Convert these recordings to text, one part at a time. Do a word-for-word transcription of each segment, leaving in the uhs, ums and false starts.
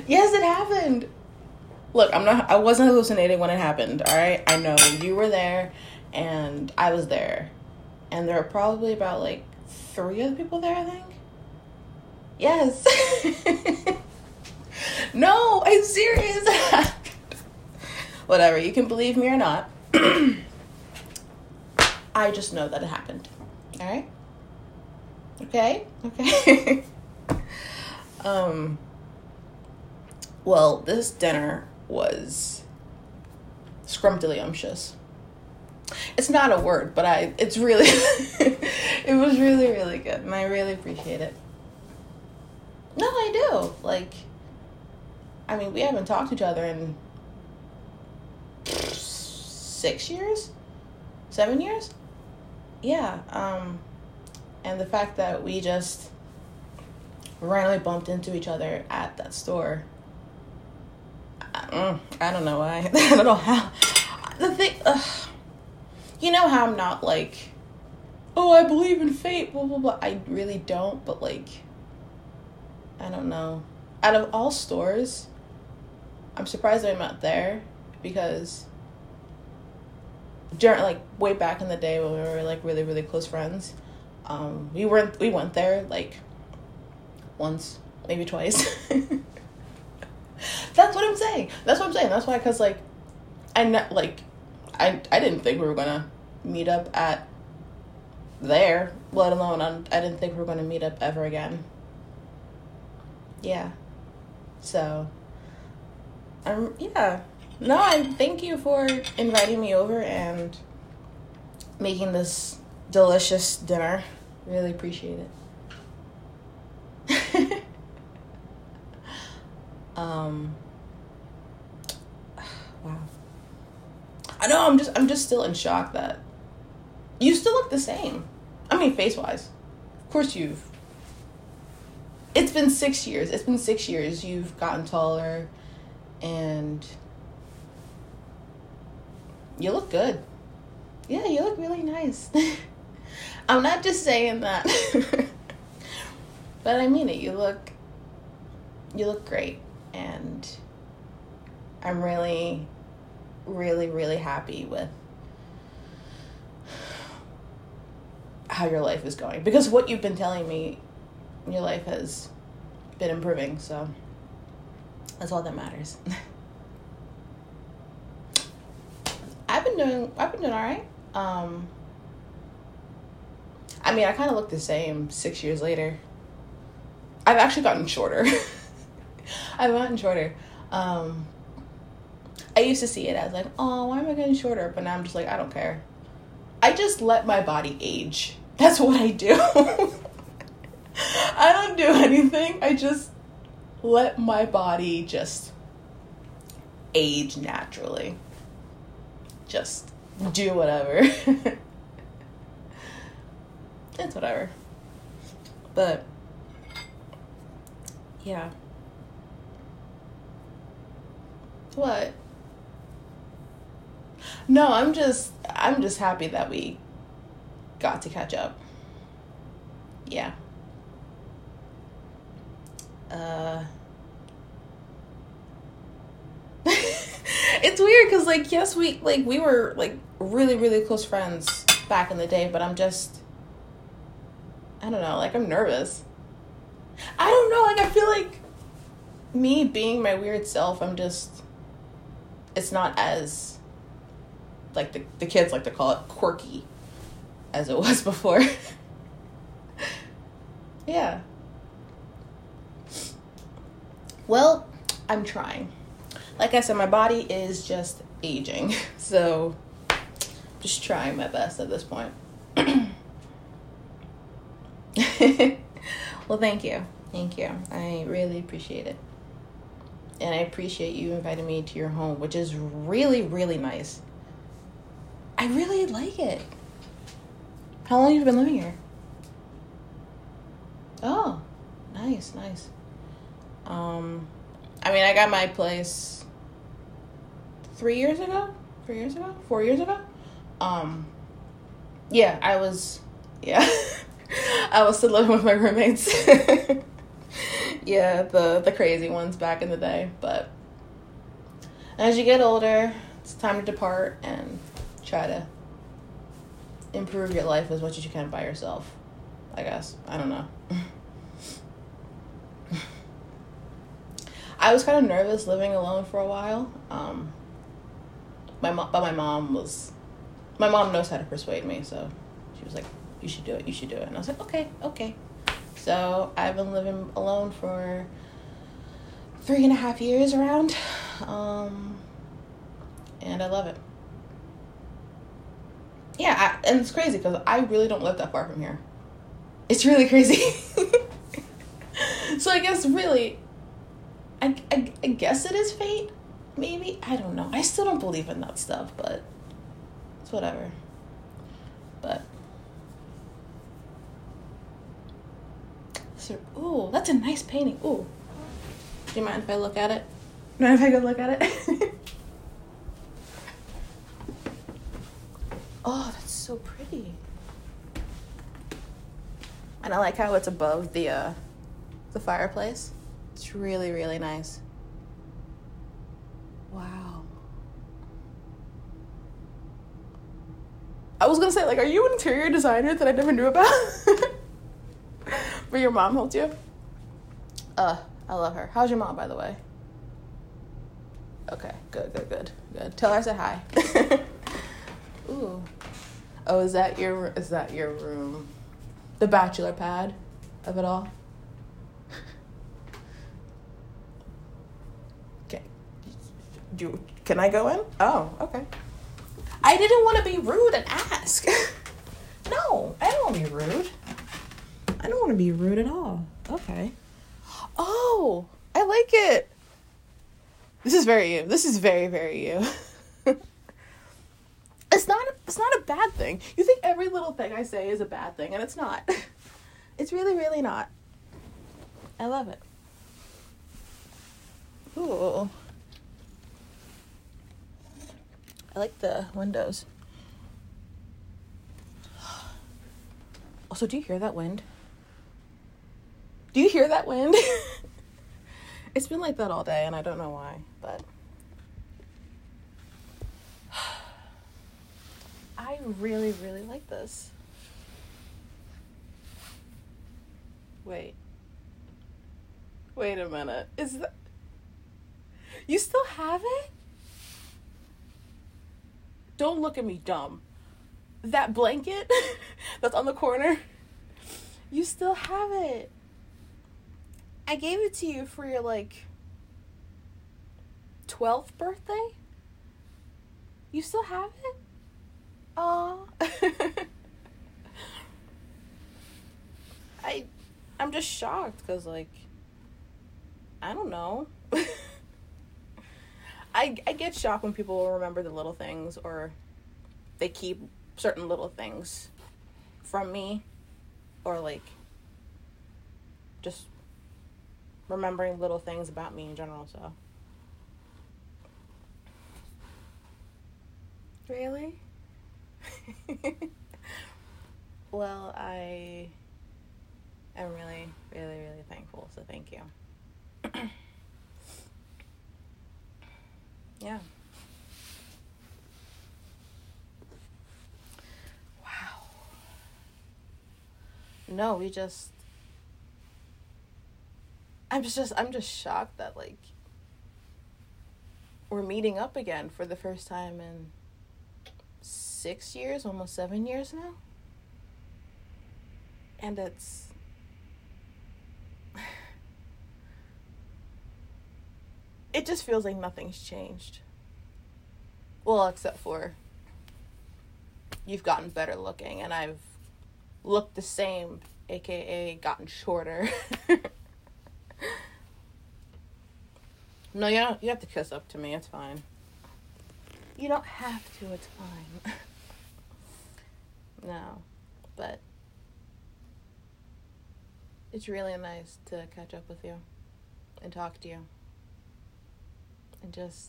Yes, it happened. Look, I'm not, I wasn't hallucinating when it happened, all right? I know you were there, and I was there. And there were probably about, like, three other people there, I think. Yes. No, I'm serious. Whatever, you can believe me or not. I just know that it happened. All right? Okay? Okay. um. Well, this dinner was scrumptious. It's not a word, but I. It's really. It was really, really good, and I really appreciate it. No, I do. Like, I mean, we haven't talked to each other in six years, seven years. Yeah. Um, and the fact that we just randomly bumped into each other at that store. I, I don't know why. I don't know how. The thing, ugh, you know how I'm not like, oh, I believe in fate, blah, blah, blah. I really don't, but like, I don't know. Out of all stores, I'm surprised I'm not there because during, like, way back in the day when we were, like, really, really close friends, um, we weren't, we went there, like, once, maybe twice. That's what I'm saying. That's what I'm saying. That's why, because, like, I, ne- like, I, I didn't think we were going to meet up at there, let alone on, I didn't think we were going to meet up ever again. Yeah. So, um, yeah. No, I thank you for inviting me over and making this delicious dinner. Really appreciate it. um, wow. I know, I'm just, I'm just still in shock that you still look the same. I mean, face-wise. Of course you've, it's been six years. It's been six years. You've gotten taller and you look good. Yeah, you look really nice. I'm not just saying that. But I mean it. You look, you look great. And I'm really, really, really happy with how your life is going. Because what you've been telling me, your life has been improving. So that's all that matters. I've been doing, I've been doing all right. Um, I mean, I kind of look the same six years later. I've actually gotten shorter. I've gotten shorter. Um, I used to see it as like, oh, why am I getting shorter? But now I'm just like, I don't care. I just let my body age. That's what I do. I don't do anything. I just let my body just age naturally. Just do whatever. It's whatever. But yeah. What? No, I'm just I'm just happy that we got to catch up. Yeah. Uh It's weird because, like, yes, we, like, we were, like, really, really close friends back in the day, but I'm just, I don't know, like, I'm nervous. I don't know, like, I feel like me being my weird self, I'm just, it's not as, like, the, the kids like to call it quirky as it was before. Yeah. Well, I'm trying. Like I said, my body is just aging, so just trying my best at this point. Well, thank you. Thank you. I really appreciate it. And I appreciate you inviting me to your home, which is really, really nice. I really like it. How long have you been living here? Oh, nice, nice. Um, I mean, I got my place three years ago, three years ago, four years ago. Um, yeah, I was, yeah, I was still living with my roommates. Yeah, the the crazy ones back in the day. But as you get older, it's time to depart and try to improve your life as much as you can by yourself, I guess. I don't know. I was kind of nervous living alone for a while. Um, my mom, but my mom was, my mom knows how to persuade me, so she was like, "You should do it. You should do it." And I was like, "Okay, okay." So I've been living alone for three and a half years around, um, and I love it. Yeah, I, and it's crazy because I really don't live that far from here. It's really crazy. So I guess really, I, I, I guess it is fate, maybe? I don't know. I still don't believe in that stuff, but it's whatever. But, so, ooh, that's a nice painting. Ooh. Do you mind if I look at it? Do you mind if I go look at it? Oh, that's so pretty. And I like how it's above the uh, the fireplace. It's really, really nice. Wow. I was gonna say, like, are you an interior designer that I never knew about? But your mom helped you? Uh, I love her. How's your mom, by the way? Okay, good, good, good, good. Tell her I said hi. Ooh. Oh, is that your is that your room? The bachelor pad of it all? Okay. Do can I go in? Oh, okay. I didn't want to be rude and ask. No, I don't want to be rude. I don't want to be rude at all. Okay. Oh, I like it. This is very you. This is very, very you. It's not, it's not a bad thing. You think every little thing I say is a bad thing, and it's not. It's really, really not. I love it. Ooh. I like the windows. Also, do you hear that wind? Do you hear that wind? It's been like that all day, and I don't know why, but I really, really like this. Wait. Wait a minute. Is that... You still have it? Don't look at me dumb. That blanket that's on the corner, you still have it. I gave it to you for your, like, twelfth birthday? You still have it? Aw. I, I'm just shocked because, like, I don't know. I, I get shocked when people remember the little things or they keep certain little things from me or, like, just remembering little things about me in general, so. Really? Well, I am really, really, really thankful, so thank you. Yeah. Wow. No, we just... I'm just, I'm just shocked that, like, we're meeting up again for the first time in six years, almost seven years now. And it's... It just feels like nothing's changed. Well, except for you've gotten better looking, and I've looked the same, aka gotten shorter. No, you don't. You have to kiss up to me. It's fine. You don't have to. It's fine. No, but it's really nice to catch up with you and talk to you and just.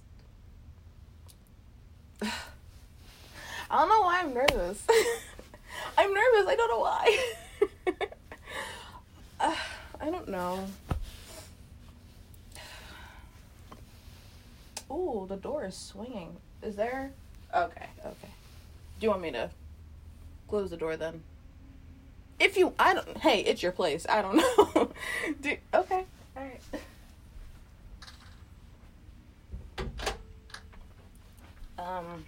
I don't know why I'm nervous. I'm nervous. I don't know why. uh, I don't know. Ooh, the door is swinging. Is there? Okay, okay. Do you want me to close the door then? If you, I don't, hey, it's your place. I don't know. Do, okay, alright. Um,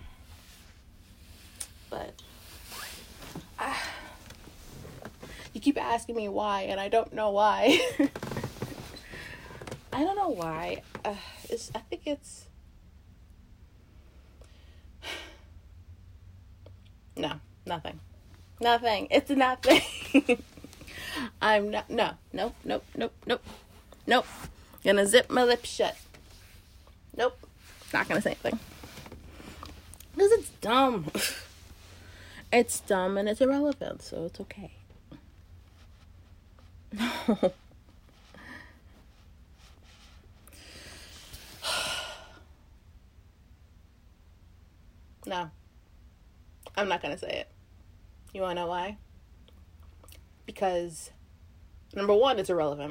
but, uh, you keep asking me why, and I don't know why. I don't know why. Uh, it's, I think it's, no, nothing. Nothing. It's nothing. I'm not, no, nope, nope, nope, nope, nope. Gonna zip my lips shut. Nope. Not gonna say anything. Because it's dumb. It's dumb and it's irrelevant, so it's okay. No. No. I'm not gonna say it. You wanna know why? Because, number one, it's irrelevant.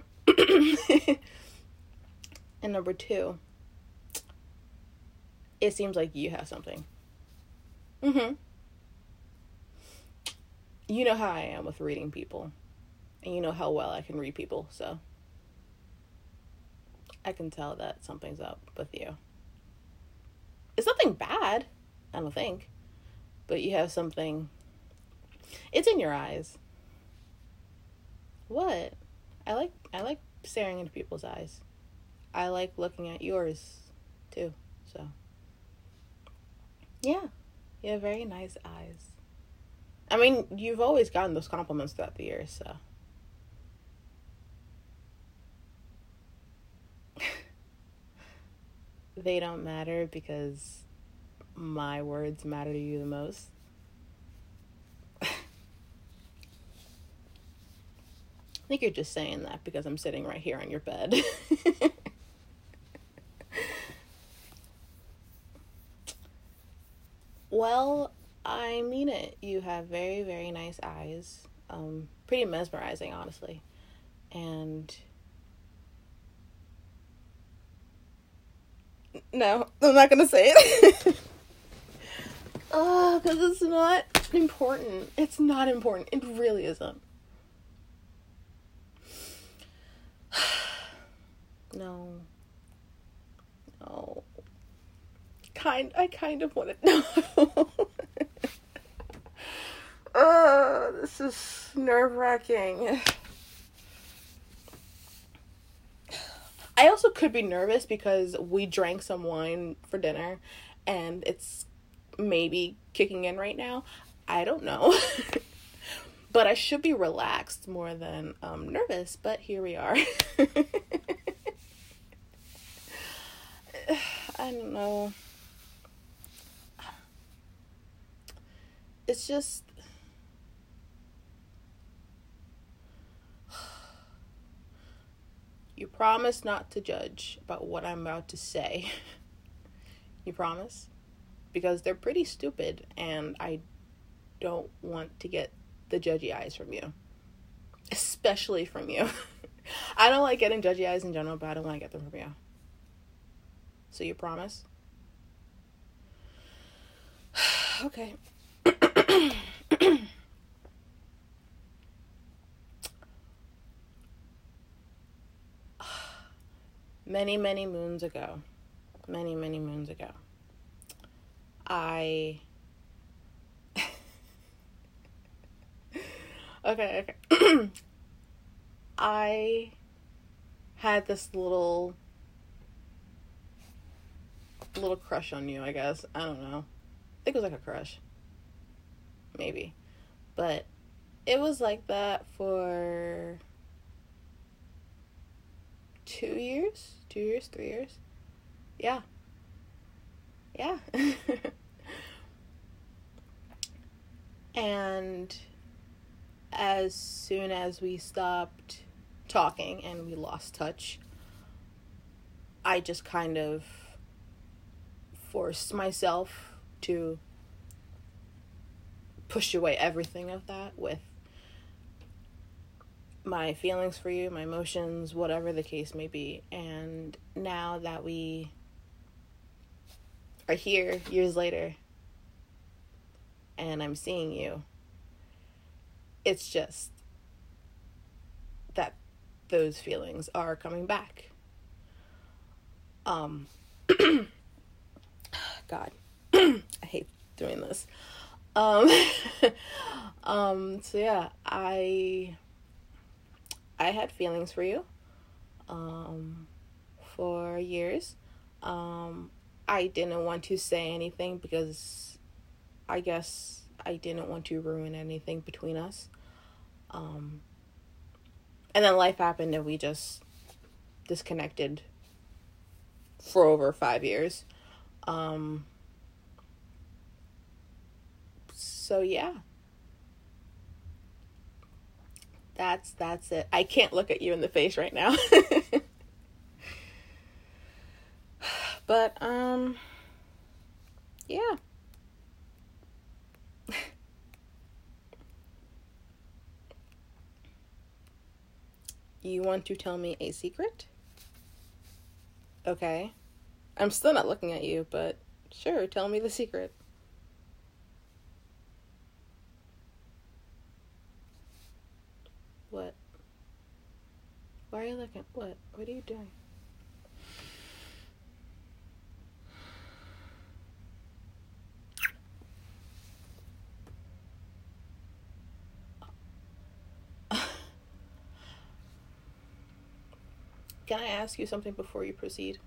And number two, it seems like you have something. Mm-hmm. You know how I am with reading people. And you know how well I can read people, so I can tell that something's up with you. It's nothing bad, I don't think. But you have something. It's in your eyes. What? I like I like staring into people's eyes. I like looking at yours too. So yeah. You have very nice eyes. I mean, you've always gotten those compliments throughout the years, so they don't matter because my words matter to you the most. I think you're just saying that because I'm sitting right here on your bed. Well, I mean it. You have very, very nice eyes. Um, pretty mesmerizing, honestly. And no, I'm not gonna say it. Oh, because it's not important. It's not important. It really isn't. No. No. Kind, I kind of want to know. Oh, this is nerve-wracking. I also could be nervous because we drank some wine for dinner and it's maybe kicking in right now. I don't know. But I should be relaxed more than um, nervous, but here we are. I don't know. It's just, you promise not to judge about what I'm about to say. You promise? Because they're pretty stupid and I don't want to get the judgy eyes from you. Especially from you. I don't like getting judgy eyes in general, but I don't want to get them from you. So you promise? Okay. Many, many moons ago, many, many moons ago, I, okay, okay, I had this little, little crush on you, I guess, I don't know, I think it was like a crush, maybe, but it was like that for two years, two years, three years, yeah, yeah, and as soon as we stopped talking and we lost touch, I just kind of forced myself to push away everything of that with my feelings for you, my emotions, whatever the case may be. And now that we are here years later and I'm seeing you. It's just that those feelings are coming back. Um, God, I hate doing this. Um, um, so yeah, I, I had feelings for you, um, for years. Um, I didn't want to say anything because I guess I didn't want to ruin anything between us. Um, and then life happened and we just disconnected for over five years. Um, so yeah, that's, that's it. I can't look at you in the face right now. But, um, yeah. You want to tell me a secret? Okay. I'm still not looking at you, but sure, tell me the secret. What? Why are you looking? What? What are you doing? Can I ask you something before you proceed?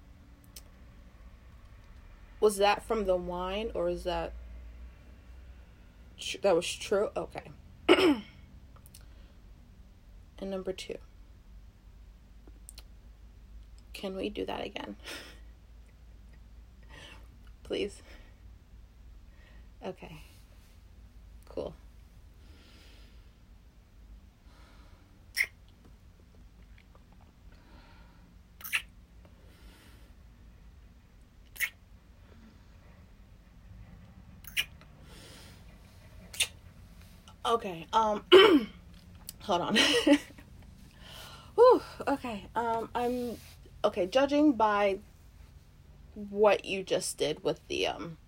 Was that from the wine, or is that tr- that was true? Okay. And number two, can we do that again? Please. Okay. Cool. Okay, um, hold on. Whew, okay, um, I'm, okay, judging by what you just did with the, um,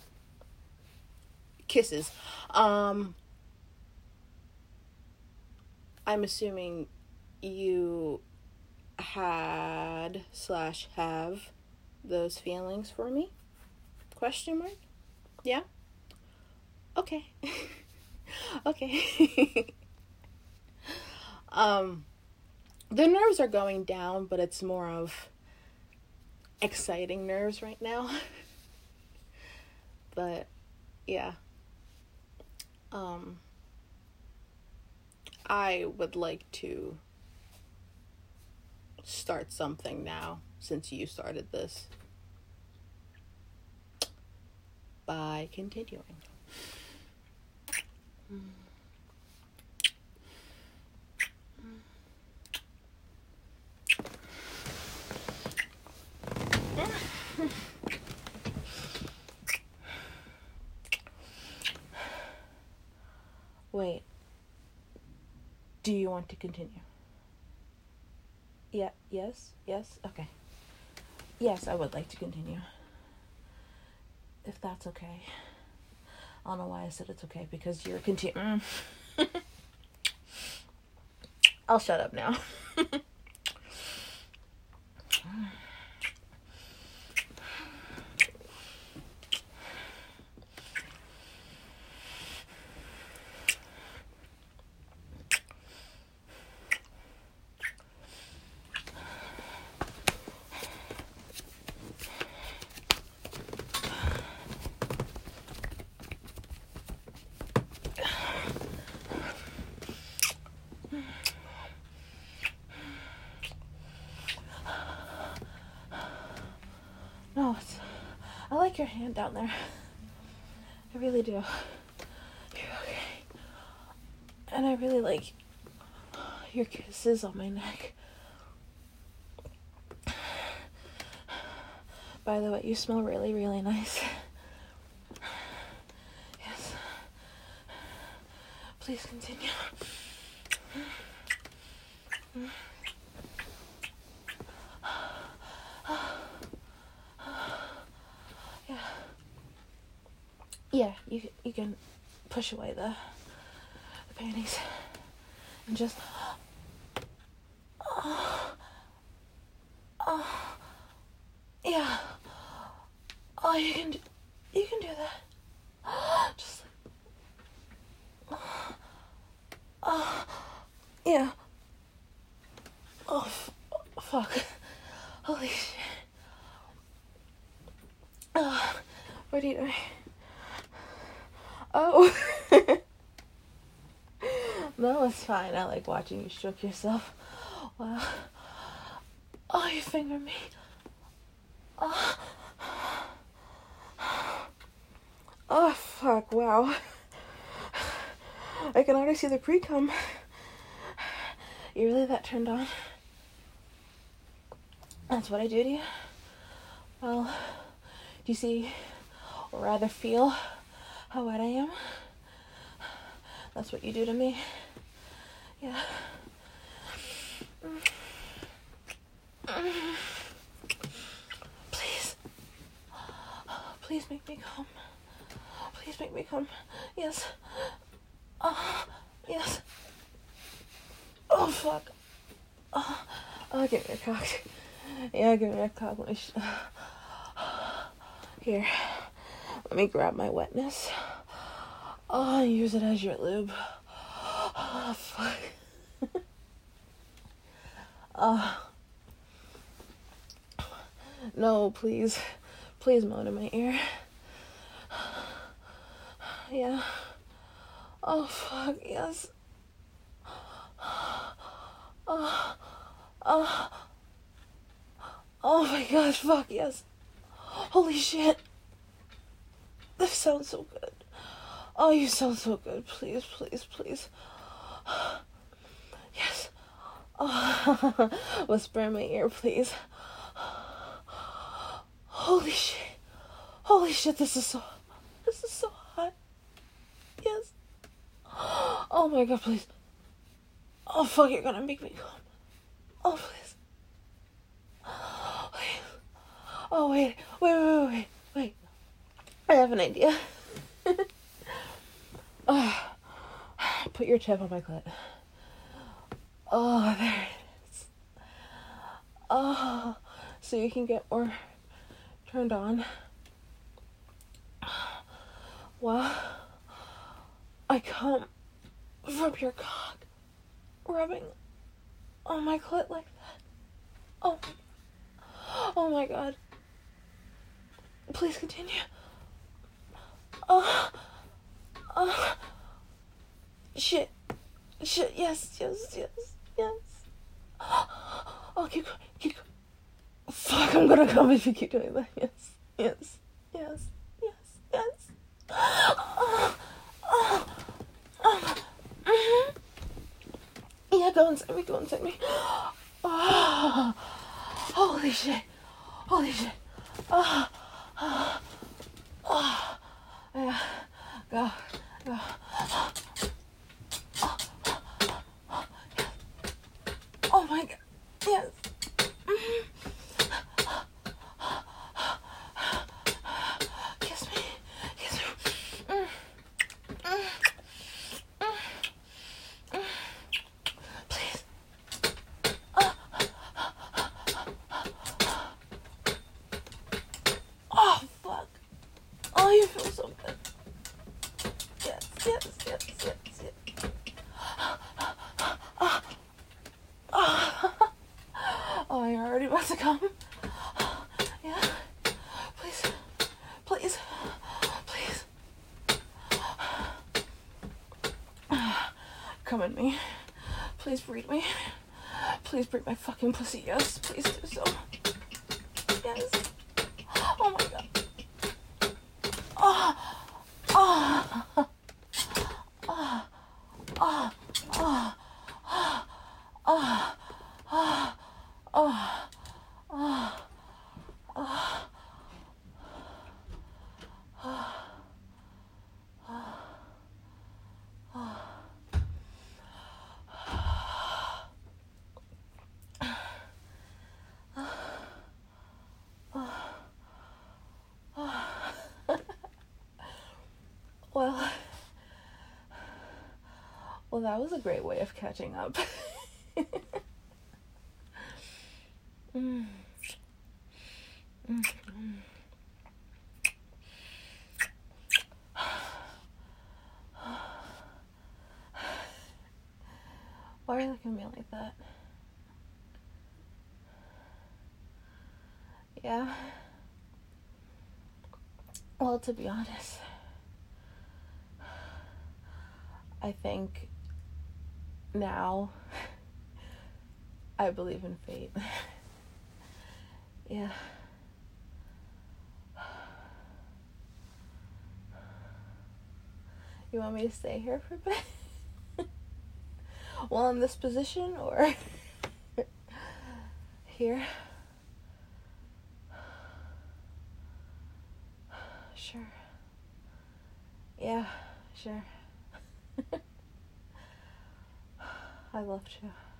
kisses, um, I'm assuming you had slash have those feelings for me? Question mark? Yeah? Okay. Okay. um, the nerves are going down, but it's more of exciting nerves right now. But, yeah. Um, I would like to start something now, since you started this, by continuing. Wait. Do you want to continue? Yeah, yes, yes, okay. Yes, I would like to continue. If that's okay. I don't know why I said it's okay, because you're continuing. I'll shut up now. No, it's, I like your hand down there. I really do. You're okay. And I really like your kisses on my neck. By the way, you smell really, really nice. Yes. Please continue. Yeah, you you can push away the, the panties and just. Oh, oh, yeah. Oh, you can do, you can do that. Just. Oh, oh yeah. Oh, f- fuck. Holy shit. Oh, what are you doing? Oh. No, it's fine. I like watching you stroke yourself. Wow. Oh, you finger me. Oh. Oh, fuck. Wow. I can already see the pre-cum. You really that turned on? That's what I do to you? Well, do you see, or rather feel, how wet I am? That's what you do to me. Yeah. Please. Please make me come. Please make me come. Yes. Oh, yes. Oh, fuck. Oh, oh, give me a cock. Yeah, give me a cock. Let me sh- Here. Let me grab my wetness. Oh, use it as your lube. Oh, fuck. Oh. No, please. Please moan in my ear. Yeah. Oh, fuck, yes. Oh. Oh. Oh my gosh, fuck, yes. Holy shit. This sounds so good. Oh, you sound so good. Please, please, please. Yes. Oh. Whisper in my ear, please. Holy shit. Holy shit, this is so... This is so hot. Yes. Oh my god, please. Oh, fuck, you're gonna make me come. Oh, please. Please. Oh, wait. Wait, wait, wait, wait. Wait. I have an idea. Oh. Put your tip on my clit. Oh, there it is. Oh. So you can get more turned on. Wow. I come from your cock rubbing on my clit like that. Oh. Oh my god. Please continue. Oh. Oh. Shit. Shit. Yes. Yes. Yes. Yes. Oh, keep going. Keep going. Fuck, I'm gonna come if you keep doing that. Yes. Yes. Yes. Yes. Yes. Oh. Oh. Oh. Mm-hmm. Yeah, go inside me. Go inside me. Oh. Holy shit. Holy shit. Oh. Oh. Oh. Yeah. Go. Go. Oh my god. Yes. Mm-hmm. Kiss me. Kiss me. Mm. Mm. Mm. Mm. Please. Oh. Oh, fuck. Oh, you feel so good. Yes, yes, yes, yes, yes. Oh. Oh, you're already about to come. Yeah. Please. Please. Please. Come in me. Please breed me. Please breed my fucking pussy. Yes. Please do so. Yes. Oh my god. Oh. Oh. Oh. Oh. Oh. Oh. Oh. Oh. Oh. Oh. Oh. Well, that was a great way of catching up. mm. Mm. Why are you looking at me like that? Yeah. Well, to be honest, I think now I believe in fate. Yeah. You want me to stay here for a bit? While in this position, or here? Sure. Yeah, sure. I love you.